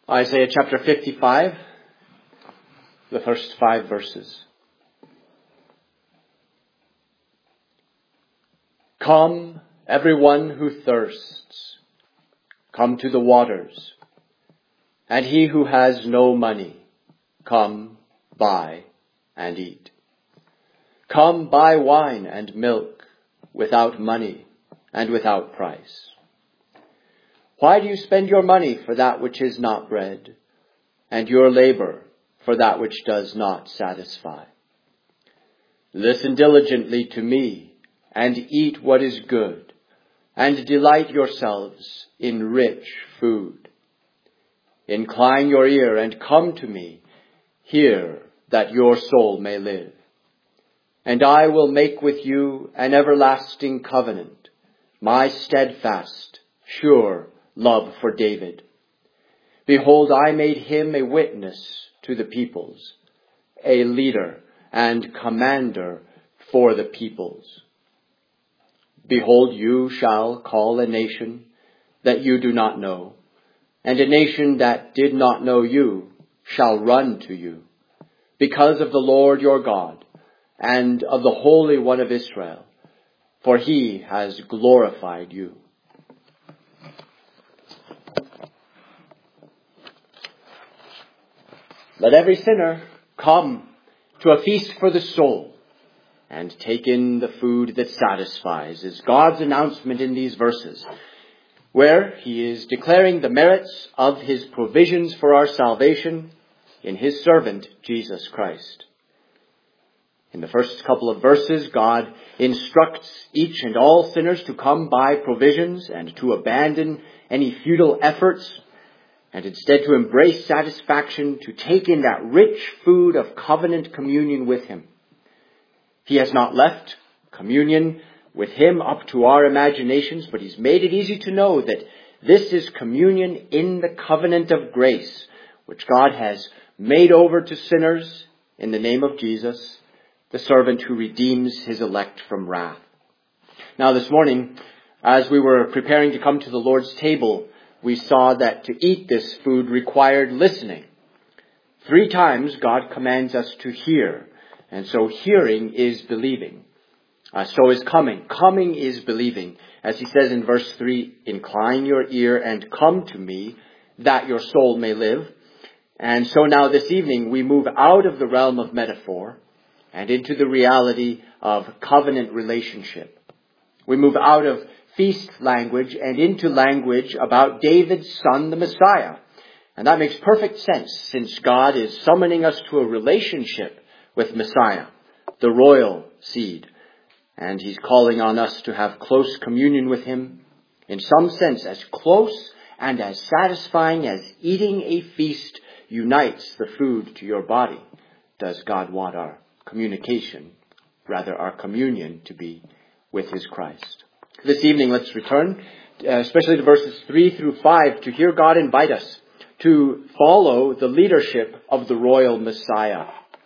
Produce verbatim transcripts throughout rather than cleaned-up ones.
Isaiah chapter fifty-five, the first five verses. Come, everyone who thirsts, come to the waters, and he who has no money, come, buy and eat. Come, buy wine and milk without money and without price. Why do you spend your money for that which is not bread, and your labor for that which does not satisfy? Listen diligently to me, and eat what is good, and delight yourselves in rich food. Incline your ear and come to me, hear that your soul may live. And I will make with you an everlasting covenant, my steadfast, sure love for David. Behold, I made him a witness to the peoples, a leader and commander for the peoples. Behold, you shall call a nation that you do not know, and a nation that did not know you shall run to you, because of the Lord your God and of the Holy One of Israel, for he has glorified you. Let every sinner come to a feast for the soul and take in the food that satisfies, is God's announcement in these verses, where he is declaring the merits of his provisions for our salvation in his servant, Jesus Christ. In the first couple of verses, God instructs each and all sinners to come buy provisions and to abandon any futile efforts, and instead to embrace satisfaction, to take in that rich food of covenant communion with him. He has not left communion with him up to our imaginations, but he's made it easy to know that this is communion in the covenant of grace, which God has made over to sinners in the name of Jesus, the servant who redeems his elect from wrath. Now this morning, as we were preparing to come to the Lord's table, we saw that to eat this food required listening. Three times God commands us to hear, and so hearing is believing. Uh, so is coming. Coming is believing. As he says in verse three, incline your ear and come to me, that your soul may live. And so now this evening we move out of the realm of metaphor and into the reality of covenant relationship. We move out of feast language and into language about David's son, the Messiah. And that makes perfect sense, since God is summoning us to a relationship with Messiah, the royal seed. And he's calling on us to have close communion with him, in some sense as close and as satisfying as eating a feast unites the food to your body. Does God want our communication, rather our communion, to be with his Christ? This evening, let's return, uh, especially to verses three through five, to hear God invite us to follow the leadership of the royal Messiah.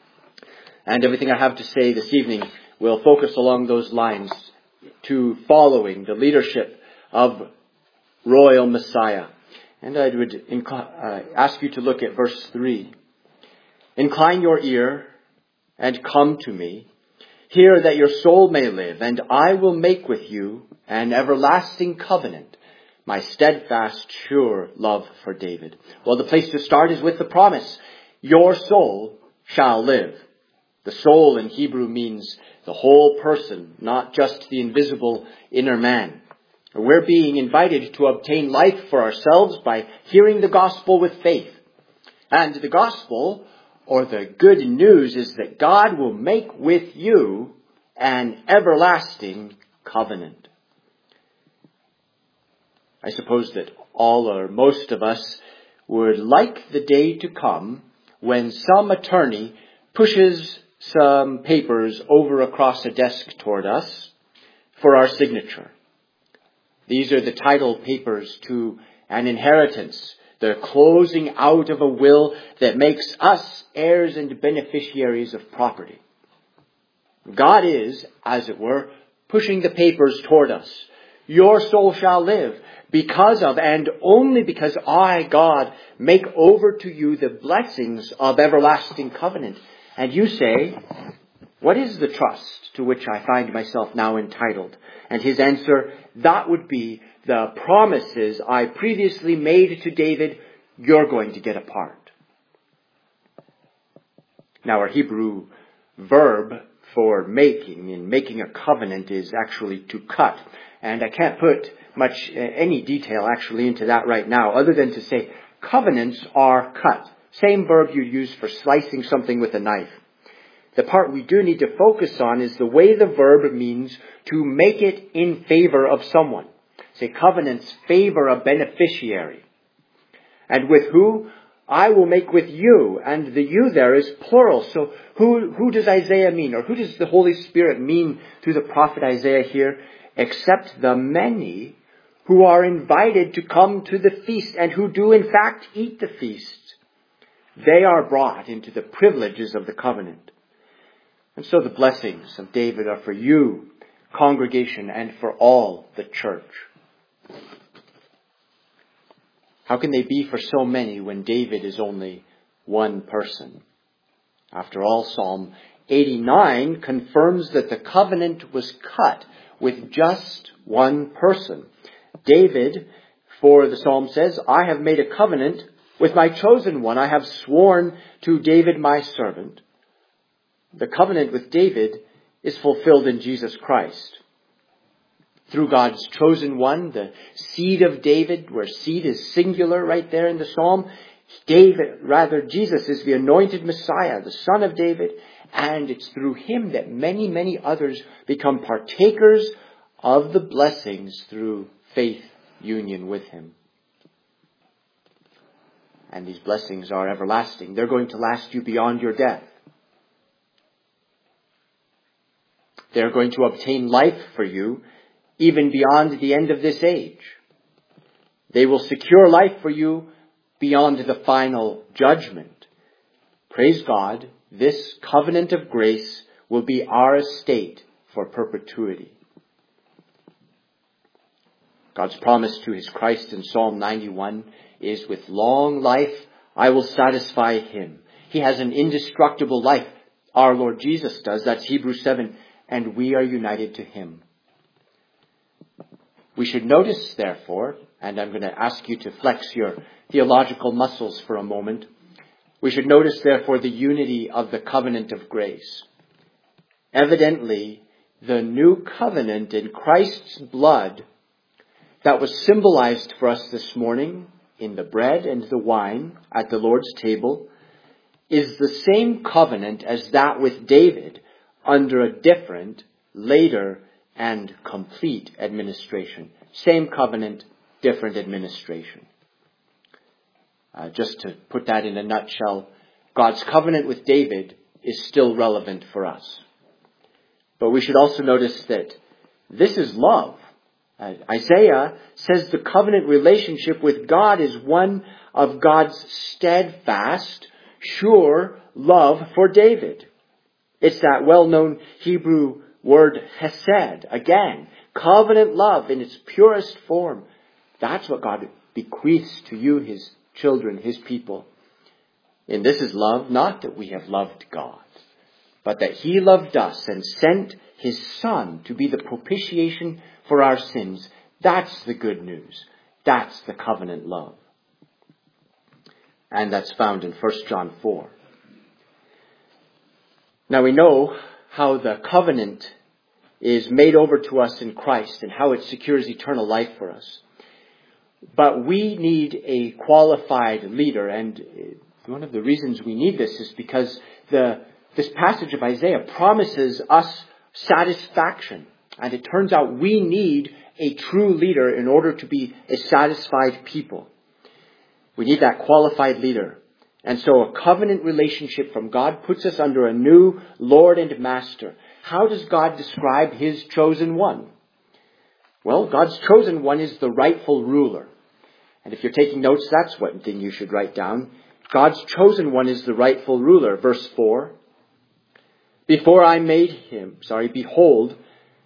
And everything I have to say this evening will focus along those lines, to following the leadership of royal Messiah. And I would inc- uh, ask you to look at verse three. Incline your ear and come to me. Hear that your soul may live, and I will make with you an everlasting covenant, my steadfast, sure love for David. Well, the place to start is with the promise, your soul shall live. The soul in Hebrew means the whole person, not just the invisible inner man. We're being invited to obtain life for ourselves by hearing the gospel with faith. And the gospel, or the good news, is that God will make with you an everlasting covenant. I suppose that all or most of us would like the day to come when some attorney pushes some papers over across a desk toward us for our signature. These are the title papers to an inheritance, the closing out of a will that makes us heirs and beneficiaries of property. God is, as it were, pushing the papers toward us your soul shall live because of, and only because I, God, make over to you the blessings of everlasting covenant. And you say, what is the trust to which I find myself now entitled? And his answer, that would be the promises I previously made to David, you're going to get a part. Now our Hebrew verb for making, in making a covenant, is actually to cut. And I can't put much, uh, any detail actually into that right now, other than to say covenants are cut. Same verb you use for slicing something with a knife. The part we do need to focus on is the way the verb means to make it in favor of someone. Say covenants favor a beneficiary. And with who? I will make with you. And the you there is plural. So who, who does Isaiah mean? Or who does the Holy Spirit mean through the prophet Isaiah here? Except the many who are invited to come to the feast and who do in fact eat the feast. They are brought into the privileges of the covenant. And so the blessings of David are for you, congregation, and for all the church. How can they be for so many when David is only one person? After all, Psalm eighty-nine confirms that the covenant was cut with just one person. David, for the psalm says, I have made a covenant with my chosen one. I have sworn to David my servant. The covenant with David is fulfilled in Jesus Christ. Through God's chosen one, the seed of David, where seed is singular right there in the psalm, David, rather Jesus is the anointed Messiah, the son of David, and it's through him that many, many others become partakers of the blessings through faith union with him. And these blessings are everlasting. They're going to last you beyond your death. They're going to obtain life for you even beyond the end of this age. They will secure life for you beyond the final judgment. Praise God, this covenant of grace will be our estate for perpetuity. God's promise to his Christ in Psalm ninety-one is, with long life I will satisfy him. He has an indestructible life. Our Lord Jesus does. That's Hebrews seven. And we are united to him. We should notice, therefore, and I'm going to ask you to flex your theological muscles for a moment. We should notice, therefore, the unity of the covenant of grace. Evidently, the new covenant in Christ's blood that was symbolized for us this morning in the bread and the wine at the Lord's table is the same covenant as that with David under a different, later, and complete administration. Same covenant, different administration. Uh, just to put that in a nutshell, God's covenant with David is still relevant for us. But we should also notice that this is love. Uh, Isaiah says the covenant relationship with God is one of God's steadfast, sure love for David. It's that well-known Hebrew word hesed. Again, covenant love in its purest form. That's what God bequeaths to you, his children, his people. And this is love, not that we have loved God, but that he loved us and sent his Son to be the propitiation for our sins. That's the good news. That's the covenant love. And that's found in First John four. Now we know how the covenant is made over to us in Christ and how it secures eternal life for us. But we need a qualified leader, and one of the reasons we need this is because the this passage of Isaiah promises us satisfaction. And it turns out we need a true leader in order to be a satisfied people. We need that qualified leader. And so a covenant relationship from God puts us under a new Lord and Master. How does God describe his chosen one? Well, God's chosen one is the rightful ruler. And if you're taking notes, that's one thing you should write down. God's chosen one is the rightful ruler. Verse four. Before I made him, sorry, behold,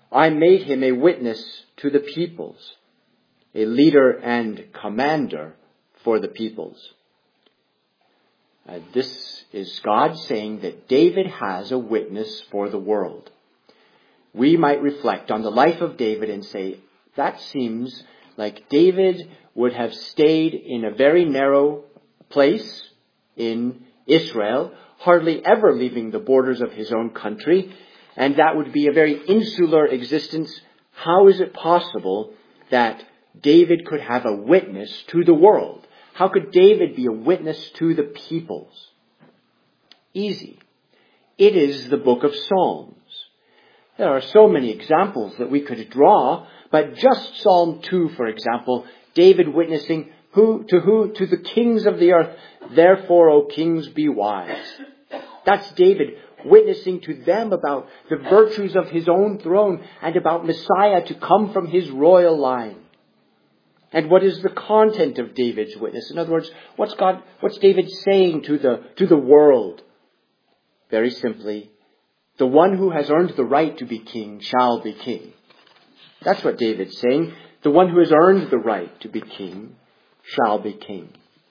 I made him a witness to the peoples, a leader and commander for the peoples. Uh, this is God saying that David has a witness for the world. We might reflect on the life of David and say, that seems like David would have stayed in a very narrow place in Israel, hardly ever leaving the borders of his own country, and that would be a very insular existence. How is it possible that David could have a witness to the world? How could David be a witness to the peoples? Easy. It is the book of Psalms. There are so many examples that we could draw, but just Psalm two, for example, David witnessing who to who? To the kings of the earth. Therefore, O kings, be wise. That's David witnessing to them about the virtues of his own throne and about Messiah to come from his royal line. And what is the content of David's witness? In other words, what's God, what's David saying to the, to the world? Very simply, the one who has earned the right to be king shall be king. That's what David's saying. The one who has earned the right to be king shall be king.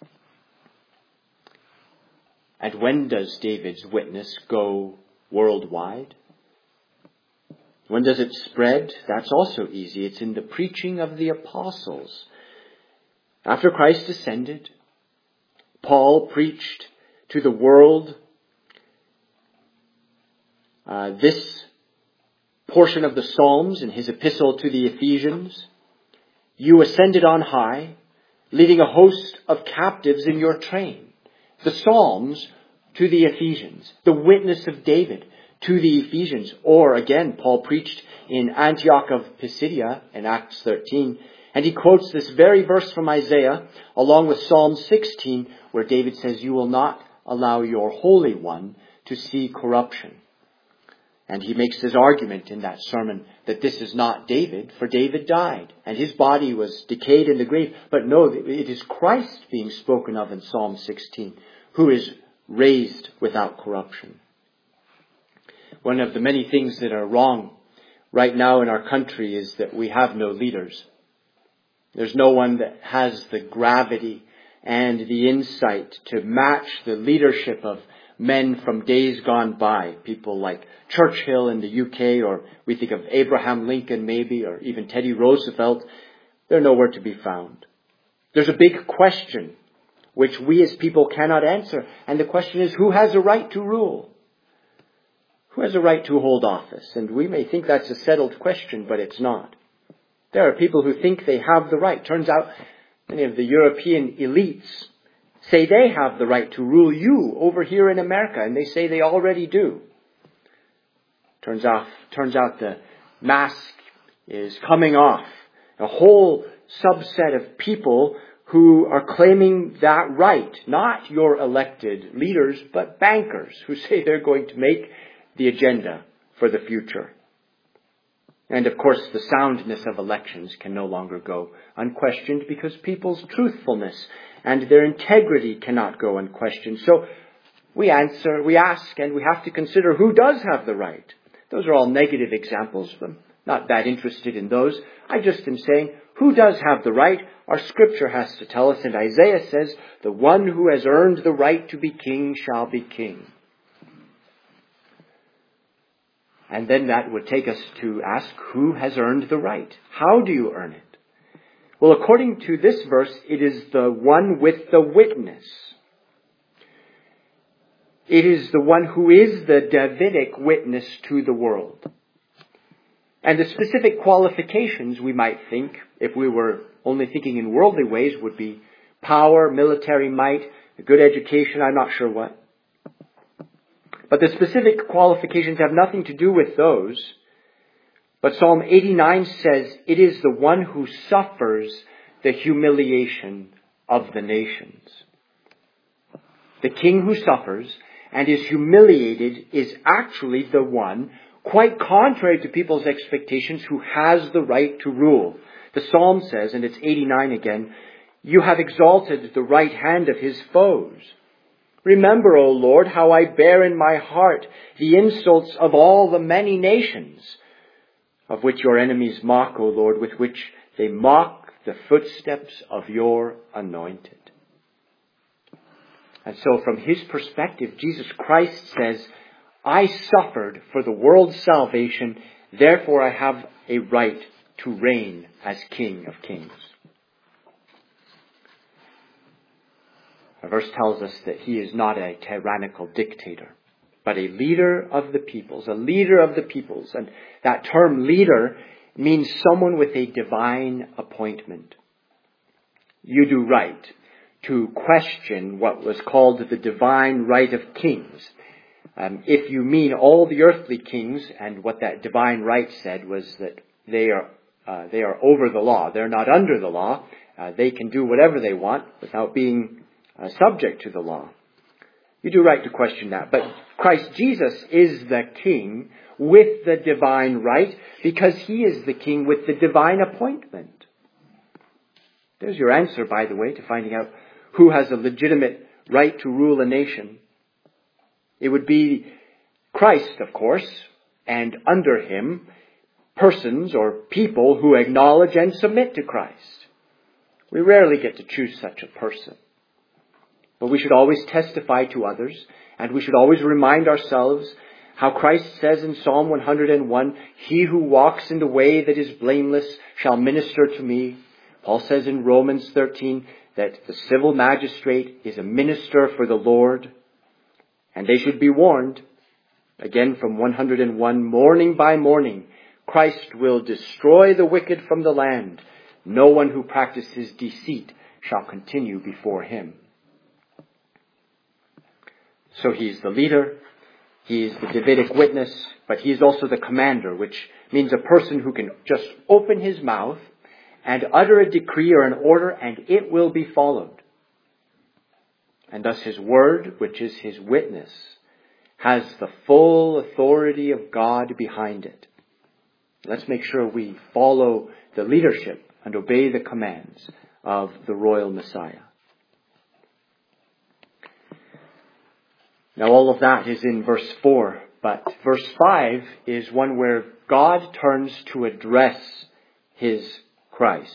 And when does David's witness go worldwide? When does it spread? That's also easy. It's in the preaching of the apostles. After Christ ascended, Paul preached to the world uh, this portion of the Psalms in his epistle to the Ephesians. You ascended on high, leading a host of captives in your train. The Psalms to the Ephesians, the witness of David to the Ephesians. Or again, Paul preached in Antioch of Pisidia in Acts thirteen, and he quotes this very verse from Isaiah along with Psalm sixteen, where David says, you will not allow your Holy One to see corruption. And he makes his argument in that sermon that this is not David, for David died and his body was decayed in the grave. But no, it is Christ being spoken of in Psalm sixteen, who is raised without corruption. One of the many things that are wrong right now in our country is that we have no leaders. There's no one that has the gravity and the insight to match the leadership of men from days gone by, people like Churchill in the U K, or we think of Abraham Lincoln maybe, or even Teddy Roosevelt. They're nowhere to be found. There's a big question which we as people cannot answer, and the question is, who has a right to rule? Who has a right to hold office? And we may think that's a settled question, but it's not. There are people who think they have the right. Turns out many of the European elites say they have the right to rule you over here in America, and they say they already do. Turns out, turns out the mask is coming off. A whole subset of people who are claiming that right, not your elected leaders, but bankers who say they're going to make the agenda for the future. And of course, the soundness of elections can no longer go unquestioned because people's truthfulness and their integrity cannot go unquestioned. So we answer, we ask, and we have to consider who does have the right. Those are all negative examples. I'm not that interested in those. I just am saying, who does have the right? Our scripture has to tell us, and Isaiah says, the one who has earned the right to be king shall be king. And then that would take us to ask, who has earned the right? How do you earn it? Well, according to this verse, it is the one with the witness. It is the one who is the Davidic witness to the world. And the specific qualifications, we might think, if we were only thinking in worldly ways, would be power, military might, a good education, I'm not sure what. But the specific qualifications have nothing to do with those. But Psalm eighty-nine says, it is the one who suffers the humiliation of the nations. The king who suffers and is humiliated is actually the one, quite contrary to people's expectations, who has the right to rule. The Psalm says, and it's eighty-nine again, you have exalted the right hand of his foes. Remember, O Lord, how I bear in my heart the insults of all the many nations. of which your enemies mock, O Lord, with which they mock the footsteps of your anointed. And so from his perspective, Jesus Christ says, I suffered for the world's salvation, therefore I have a right to reign as King of Kings. Our verse tells us that he is not a tyrannical dictator, but a leader of the peoples, a leader of the peoples. And that term leader means someone with a divine appointment. You do right to question what was called the divine right of kings. Um, if you mean all the earthly kings, and what that divine right said was that they are uh, they are over the law. They're not under the law. Uh, they can do whatever they want without being uh, subject to the law. You do right to question that. But Christ Jesus is the king with the divine right, because he is the king with the divine appointment. There's your answer, by the way, to finding out who has a legitimate right to rule a nation. It would be Christ, of course, and under him, persons or people who acknowledge and submit to Christ. We rarely get to choose such a person. But we should always testify to others, and we should always remind ourselves how Christ says in Psalm one hundred one, he who walks in the way that is blameless shall minister to me. Paul says in Romans thirteen that the civil magistrate is a minister for the Lord. And they should be warned, again from one hundred one, morning by morning, Christ will destroy the wicked from the land. No one who practices deceit shall continue before him. So he is the leader, he is the Davidic witness, but he is also the commander, which means a person who can just open his mouth and utter a decree or an order, and it will be followed. And thus his word, which is his witness, has the full authority of God behind it. Let's make sure we follow the leadership and obey the commands of the royal Messiah. Now all of that is in verse four, but verse five is one where God turns to address his Christ.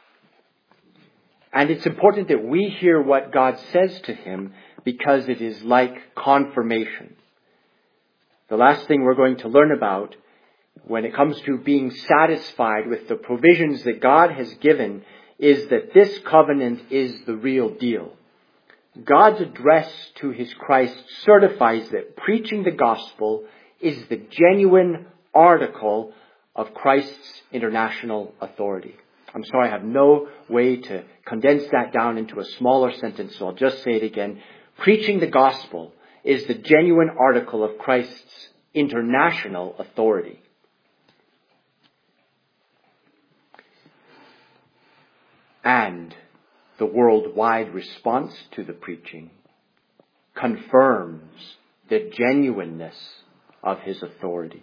And it's important that we hear what God says to him, because it is like confirmation. The last thing we're going to learn about when it comes to being satisfied with the provisions that God has given is that this covenant is the real deal. God's address to his Christ certifies that preaching the gospel is the genuine article of Christ's international authority. I'm sorry, I have no way to condense that down into a smaller sentence, so I'll just say it again. Preaching the gospel is the genuine article of Christ's international authority. And the worldwide response to the preaching confirms the genuineness of his authority.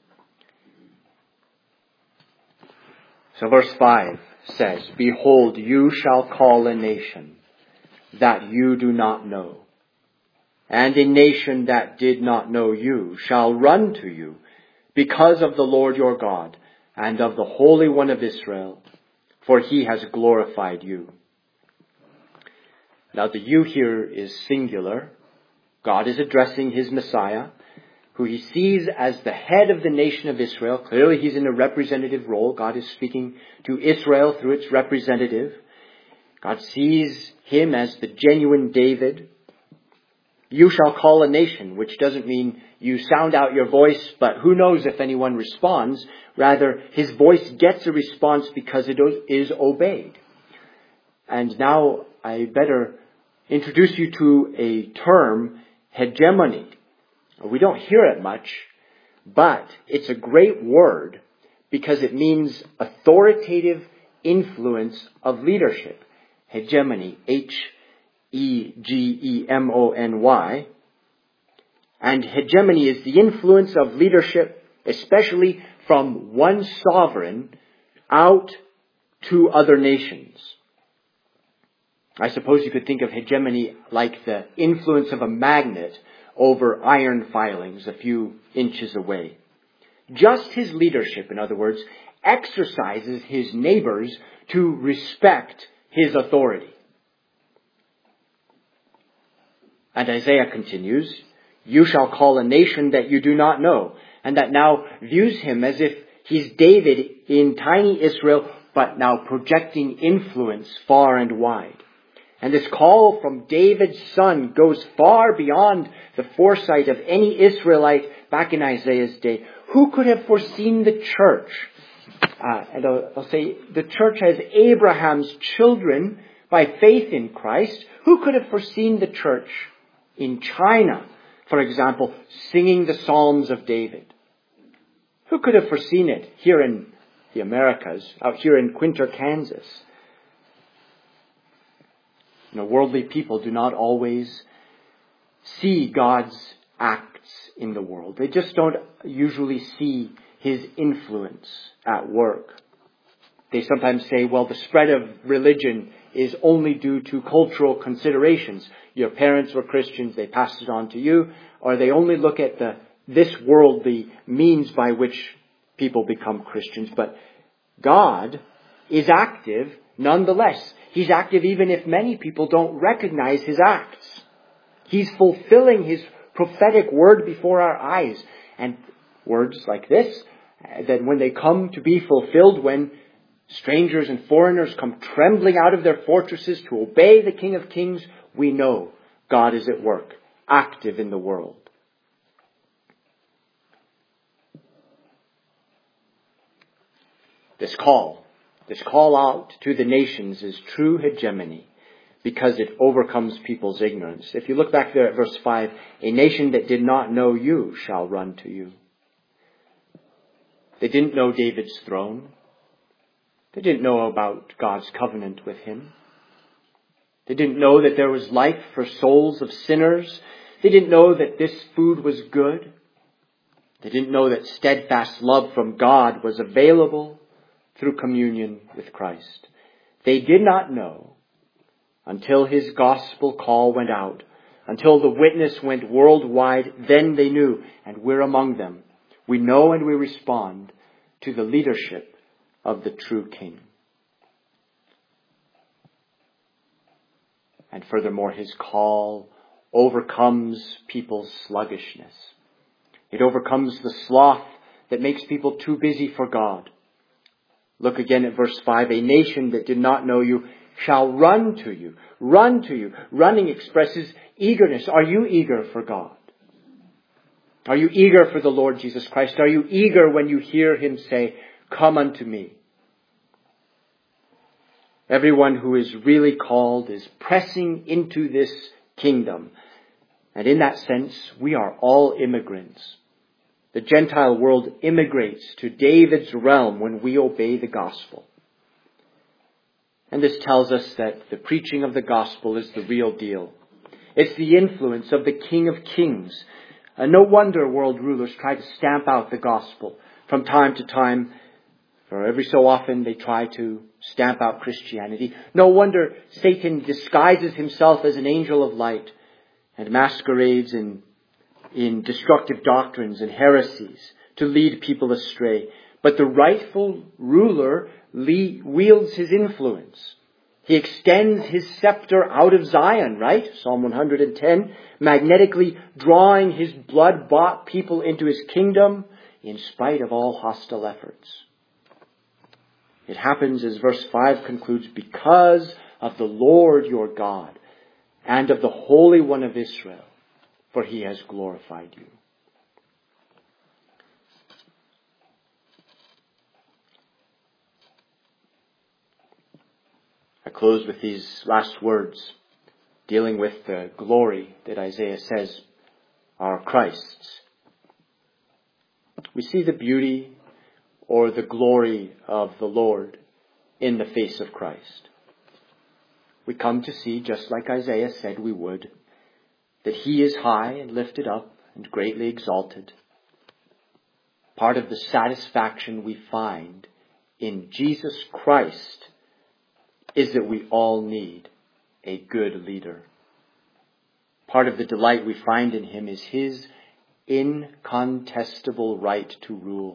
So verse five says, behold, you shall call a nation that you do not know, and a nation that did not know you shall run to you because of the Lord your God and of the Holy One of Israel, for he has glorified you. Now the you here is singular. God is addressing his Messiah, who he sees as the head of the nation of Israel. Clearly he's in a representative role. God is speaking to Israel through its representative. God sees him as the genuine David. You shall call a nation, which doesn't mean you sound out your voice, but who knows if anyone responds. Rather, his voice gets a response because it is obeyed. And now I better introduce you to a term, hegemony. We don't hear it much, but it's a great word because it means authoritative influence of leadership. Hegemony, H E G E M O N Y. And hegemony is the influence of leadership, especially from one sovereign out to other nations. I suppose you could think of hegemony like the influence of a magnet over iron filings a few inches away. just his leadership, in other words, exercises his neighbors to respect his authority. And Isaiah continues, you shall call a nation that you do not know, and that now views him as if he's David in tiny Israel, but now projecting influence far and wide. And this call from David's son goes far beyond the foresight of any Israelite back in Isaiah's day. Who could have foreseen the church? Uh, and I'll, I'll say the church as Abraham's children by faith in Christ. Who could have foreseen the church in China, for example, singing the Psalms of David? Who could have foreseen it here in the Americas, out here in Quinter, Kansas? You know, worldly people do not always see God's acts in the world. They just don't usually see his influence at work. They sometimes say, well, the spread of religion is only due to cultural considerations. Your parents were Christians, they passed it on to you, or they only look at the this worldly means by which people become Christians. But God is active nonetheless. He's active even if many people don't recognize his acts. He's fulfilling his prophetic word before our eyes. And words like this, that when they come to be fulfilled, when strangers and foreigners come trembling out of their fortresses to obey the King of Kings, we know God is at work, active in the world. This call, this call out to the nations is true hegemony because it overcomes people's ignorance. If you look back there at verse five, a nation that did not know you shall run to you. They didn't know David's throne. They didn't know about God's covenant with him. They didn't know that there was life for souls of sinners. They didn't know that this food was good. They didn't know that steadfast love from God was available through communion with Christ. They did not know until his gospel call went out, until the witness went worldwide. Then they knew, and we're among them. We know and we respond to the leadership of the true King. And furthermore, his call overcomes people's sluggishness. It overcomes the sloth that makes people too busy for God. Look again at verse five. A nation that did not know you shall run to you. Run to you. Running expresses eagerness. Are you eager for God? Are you eager for the Lord Jesus Christ? Are you eager when you hear him say, come unto me? Everyone who is really called is pressing into this kingdom. And in that sense, we are all immigrants. The Gentile world immigrates to David's realm when we obey the gospel. And this tells us that the preaching of the gospel is the real deal. It's the influence of the King of Kings. And no wonder world rulers try to stamp out the gospel from time to time. For every so often they try to stamp out Christianity. No wonder Satan disguises himself as an angel of light and masquerades in, in destructive doctrines and heresies to lead people astray. But the rightful ruler le- wields his influence. He extends his scepter out of Zion, right? Psalm one hundred ten, magnetically drawing his blood-bought people into his kingdom in spite of all hostile efforts. It happens, as verse five concludes, because of the Lord your God and of the Holy One of Israel, for he has glorified you. I close with these last words, dealing with the glory that Isaiah says are Christ's. We see the beauty or the glory of the Lord in the face of Christ. We come to see, just like Isaiah said we would, that he is high and lifted up and greatly exalted. Part of the satisfaction we find in Jesus Christ is that we all need a good leader. Part of the delight we find in him is his incontestable right to rule.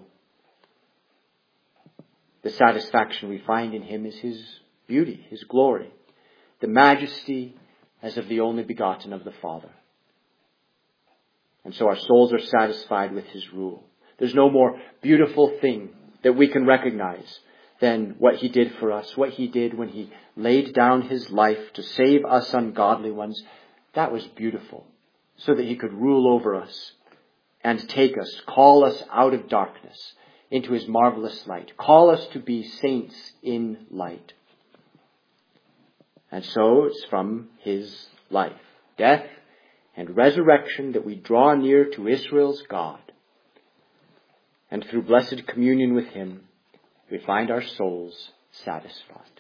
The satisfaction we find in him is his beauty, his glory, the majesty as of the only begotten of the Father. And so our souls are satisfied with his rule. There's no more beautiful thing that we can recognize than what he did for us, what he did when he laid down his life to save us ungodly ones. That was beautiful, so that he could rule over us and take us, call us out of darkness into his marvelous light, call us to be saints in light. And so it's from his life, death, and resurrection that we draw near to Israel's God. And through blessed communion with him, we find our souls satisfied.